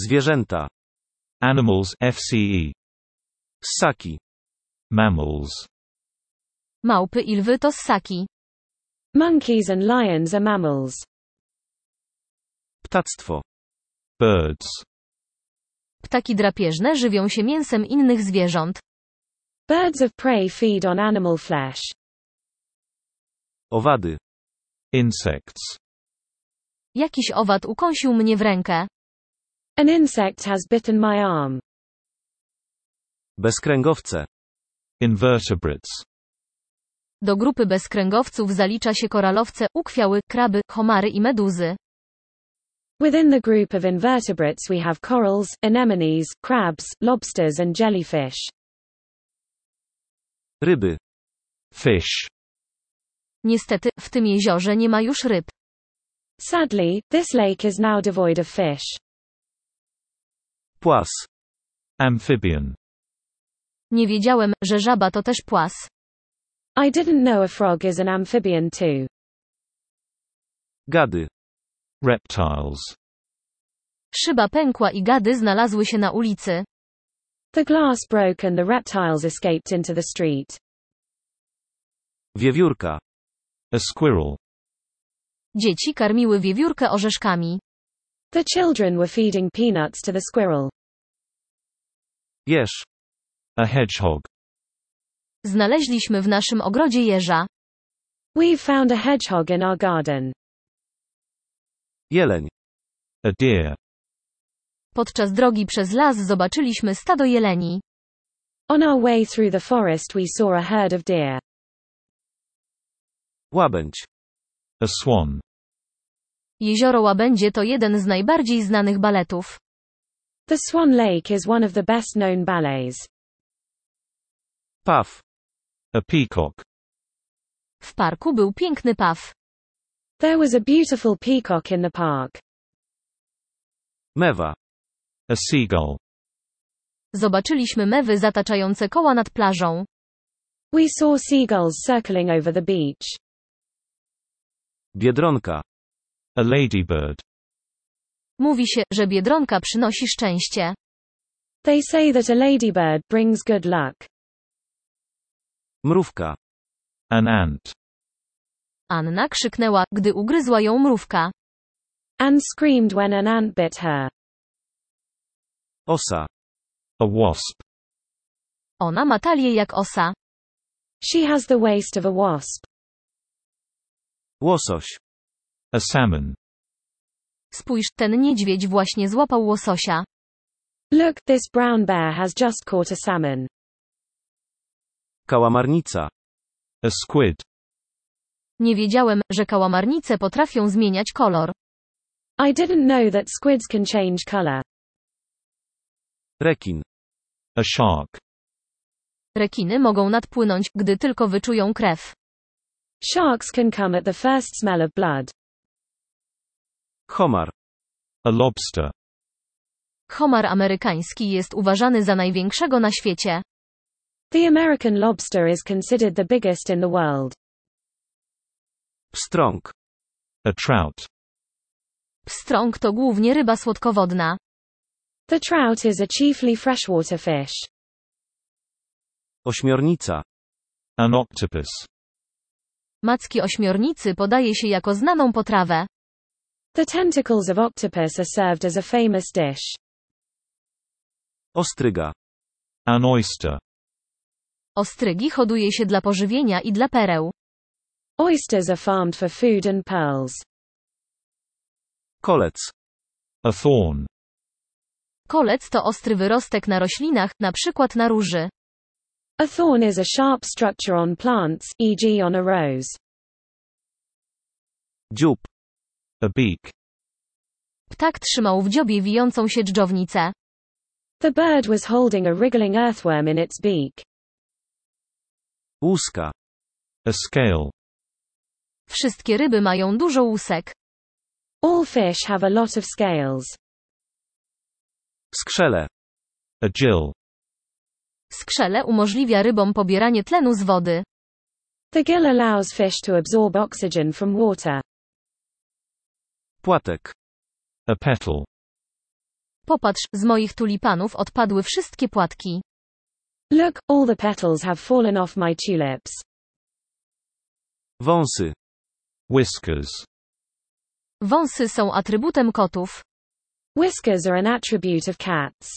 Zwierzęta. Animals FCE. Ssaki. Mammals. Małpy i lwy to ssaki. Monkeys and lions are mammals. Ptactwo. Birds. Ptaki drapieżne żywią się mięsem innych zwierząt. Birds of prey feed on animal flesh. Owady. Insects. Jakiś owad ukąsił mnie w rękę. An insect has bitten my arm. Bezkręgowce. Invertebrates. Do grupy bezkręgowców zalicza się koralowce, ukwiały, kraby, homary i meduzy. Within the group of invertebrates we have corals, anemones, crabs, lobsters and jellyfish. Ryby. Fish. Niestety, w tym jeziorze nie ma już ryb. Sadly, this lake is now devoid of fish. Płas. Amphibian. Nie wiedziałem, że żaba to też płas. I didn't know a frog is an amphibian too. Gady. Reptiles. Szyba pękła i gady znalazły się na ulicy. The glass broke and the reptiles escaped into the street. Wiewiórka. A squirrel. Dzieci karmiły wiewiórkę orzeszkami. The children were feeding peanuts to the squirrel. Jeż. A hedgehog. Znaleźliśmy w naszym ogrodzie jeża. We've found a hedgehog in our garden. Jeleń. A deer. Podczas drogi przez las zobaczyliśmy stado jeleni. On our way through the forest we saw a herd of deer. Łabędź. A swan. Jezioro Łabędzie to jeden z najbardziej znanych baletów. The Swan Lake is one of the best known ballets. Paw. A peacock. W parku był piękny paw. There was a beautiful peacock in the park. Mewa. A seagull. Zobaczyliśmy mewy zataczające koła nad plażą. We saw seagulls circling over the beach. Biedronka. A ladybird. Mówi się, że biedronka przynosi szczęście. They say that a ladybird brings good luck. Mrówka. An ant. Anna krzyknęła, gdy ugryzła ją mrówka. Anne screamed when an ant bit her. Osa. A wasp. Ona ma talię jak osa. She has the waist of a wasp. Łosoś. A salmon. Spójrz, ten niedźwiedź właśnie złapał łososia. Look, this brown bear has just caught a salmon. Kałamarnica. A squid. Nie wiedziałem, że kałamarnice potrafią zmieniać kolor. I didn't know that squids can change color. Rekin. A shark. Rekiny mogą nadpłynąć, gdy tylko wyczują krew. Sharks can come at the first smell of blood. Homar. A lobster. Homar amerykański jest uważany za największego na świecie. The American lobster is considered the biggest in the world. Pstrąg. A trout. Pstrąg to głównie ryba słodkowodna. The trout is a chiefly freshwater fish. Ośmiornica. An octopus. Macki ośmiornicy podaje się jako znaną potrawę. The tentacles of octopus are served as a famous dish. Ostryga. An oyster. Ostrygi hoduje się dla pożywienia i dla pereł. Oysters are farmed for food and pearls. Kolec. A thorn. Kolec to ostry wyrostek na roślinach, na przykład na róży. A thorn is a sharp structure on plants, e.g. on a rose. Dziób. A beak. Ptak trzymał w dziobie wijącą się dżdżownicę. The bird was holding a wriggling earthworm in its beak. Łuska. A scale. Wszystkie ryby mają dużo łusek. All fish have a lot of scales. Skrzele. A gill. Skrzele umożliwia rybom pobieranie tlenu z wody. The gill allows fish to absorb oxygen from water. Płatek. A petal. Popatrz, z moich tulipanów odpadły wszystkie płatki. Look, all the petals have fallen off my tulips. Wąsy. Whiskers. Wąsy są atrybutem kotów. Whiskers are an attribute of cats.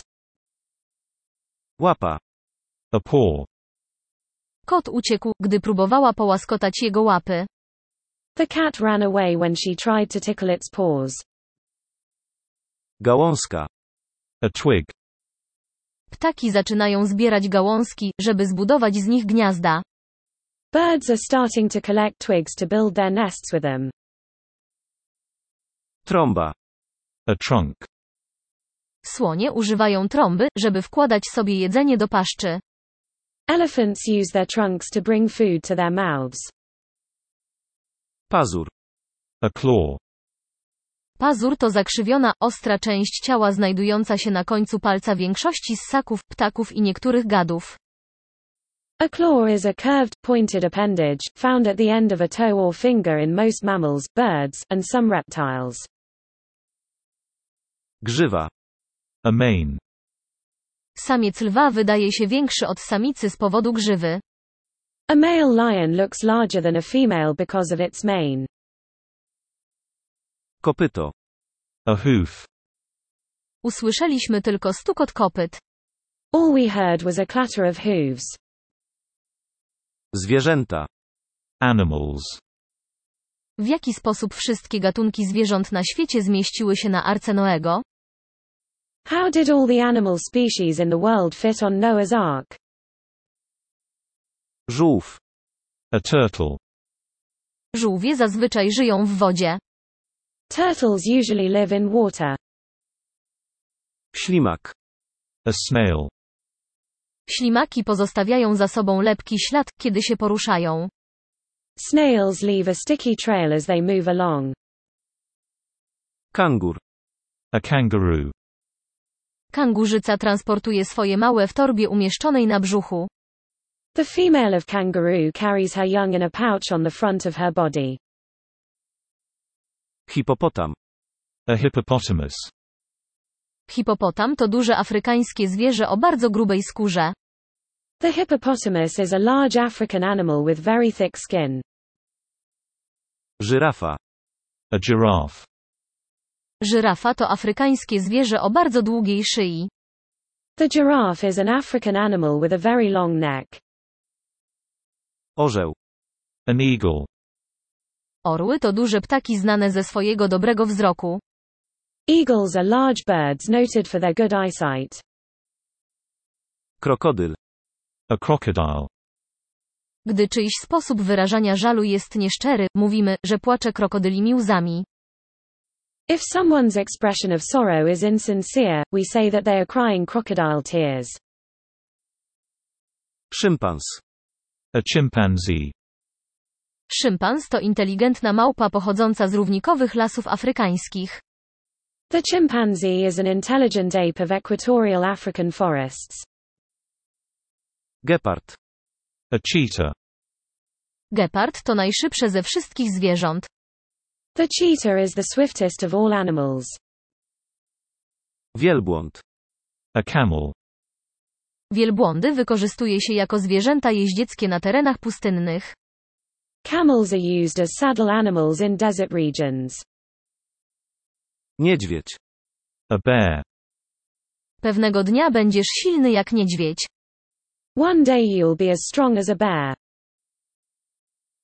Łapa. A paw. Kot uciekł, gdy próbowała połaskotać jego łapy. The cat ran away when she tried to tickle its paws. Gałązka. A twig. Ptaki zaczynają zbierać gałązki, żeby zbudować z nich gniazda. Birds are starting to collect twigs to build their nests with them. Trąba. A trunk. Słonie używają trąby, żeby wkładać sobie jedzenie do paszczy. Elephants use their trunks to bring food to their mouths. Pazur. A claw. Pazur to zakrzywiona, ostra część ciała znajdująca się na końcu palca większości ssaków, ptaków i niektórych gadów. A claw is a curved, pointed appendage, found at the end of a toe or finger in most mammals, birds, and some reptiles. Grzywa. A mane. Samiec lwa wydaje się większy od samicy z powodu grzywy. A male lion looks larger than a female because of its mane. Kopyto. A hoof. Usłyszeliśmy tylko stukot kopyt. All we heard was a clatter of hooves. Zwierzęta. Animals. W jaki sposób wszystkie gatunki zwierząt na świecie zmieściły się na Arce Noego? How did all the animal species in the world fit on Noah's Ark? Żółw. A turtle. Żółwie zazwyczaj żyją w wodzie. Turtles usually live in water. Ślimak. A snail. Ślimaki pozostawiają za sobą lepki ślad, kiedy się poruszają. Snails leave a sticky trail as they move along. Kangur. A kangaroo. Kangurzyca transportuje swoje małe w torbie umieszczonej na brzuchu. The female of kangaroo carries her young in a pouch on the front of her body. Hipopotam. A hippopotamus. Hipopotam to duże afrykańskie zwierzę o bardzo grubej skórze. The hippopotamus is a large African animal with very thick skin. Żyrafa. A giraffe. Żyrafa to afrykańskie zwierzę o bardzo długiej szyi. The giraffe is an African animal with a very long neck. Orzeł. An eagle. Orły to duże ptaki znane ze swojego dobrego wzroku. Eagles are large birds noted for their good eyesight. Krokodyl. A crocodile. Gdy czyjś sposób wyrażania żalu jest nieszczery, mówimy, że płacze krokodylimi łzami. If someone's expression of sorrow is insincere, we say that they are crying crocodile tears. Szympans. A chimpanzee. Szympans to inteligentna małpa pochodząca z równikowych lasów afrykańskich. The chimpanzee is an intelligent ape of equatorial African forests. Gepard. A cheetah. Gepard to najszybsze ze wszystkich zwierząt. The cheetah is the swiftest of all animals. Wielbłąd. A camel. Wielbłądy wykorzystuje się jako zwierzęta jeździeckie na terenach pustynnych. Camels are used as saddle animals in desert regions. Niedźwiedź. A bear. Pewnego dnia będziesz silny jak niedźwiedź. One day you'll be as strong as a bear.